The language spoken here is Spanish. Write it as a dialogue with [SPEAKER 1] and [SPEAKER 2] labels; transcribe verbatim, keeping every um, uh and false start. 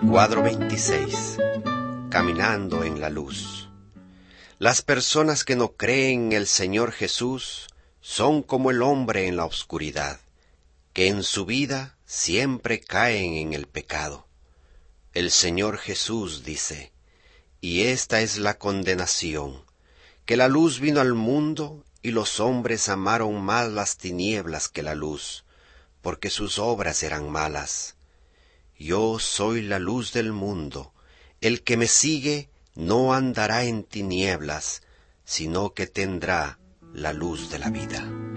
[SPEAKER 1] Cuadro veintiséis. Caminando en la luz. Las personas que no creen en el Señor Jesús son como el hombre en la oscuridad, que en su vida siempre caen en el pecado. El Señor Jesús dice, y esta es la condenación, que la luz vino al mundo y los hombres amaron más las tinieblas que la luz, porque sus obras eran malas. Yo soy la luz del mundo. El que me sigue no andará en tinieblas, sino que tendrá la luz de la vida.